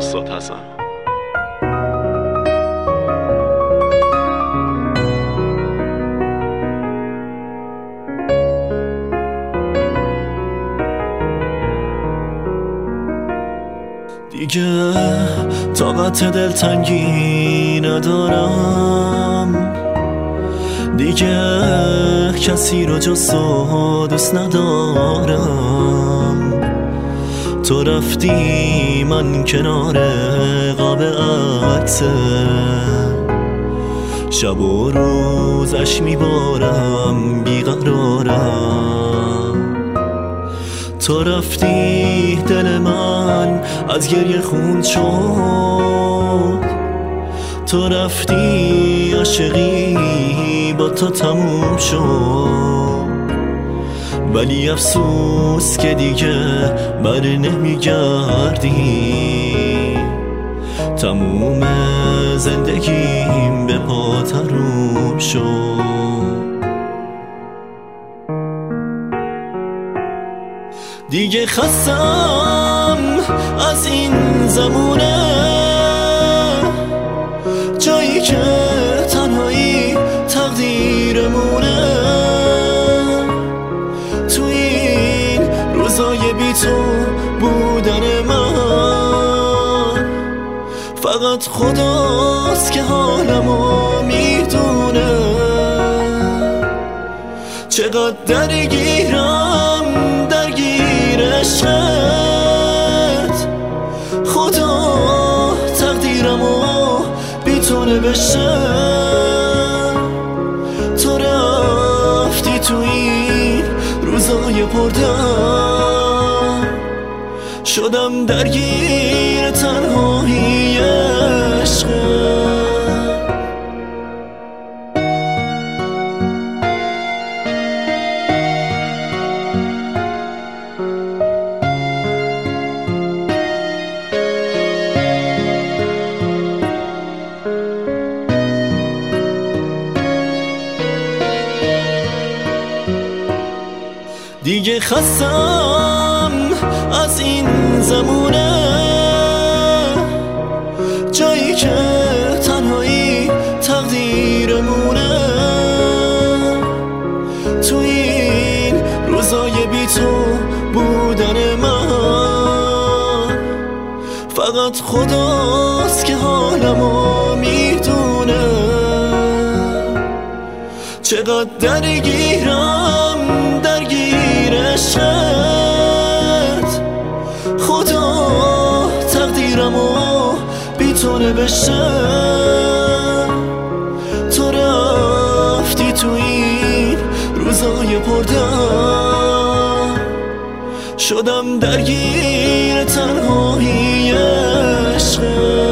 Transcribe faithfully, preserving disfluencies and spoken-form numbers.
استاد حسن. دیگه طاقت دلتنگی ندارم، دیگه کسی رو جز تو دوست ندارم. تو رفتی من کنار قاب عطسه، شب و روزش میبارم بیقرارم. تو رفتی دل من از گریه خون شد، تو رفتی عاشقی با تو تموم شد. ولی افسوس که دیگه بر نمیگردی، تموم زندگیم به پا تروم شد. دیگه خستم از این زمونه، جایی که تنهایی تقدیرمونه. تو این روزای بی تو بودن من، فقط خداست که حالمو میدونه. چقدر درگیرم درگیر عشقت، خدا تقدیرمو بی تو نوشته. تو رفتی تو این روزای پردرد، شدم درگیر تنهایی عشقت. دیگه خستم از این زمونه، جایی که تنهایی تقدیرمونه. تو این روزای بی تو بودن من، فقط خداست که حالمو میدونه. چقدر درگیرم درگیر عشقت، خدا تقدیرمو بی تو نوشته. تو رفتی تو این روزای پردرد، شدم درگیر تنهایی عشقت.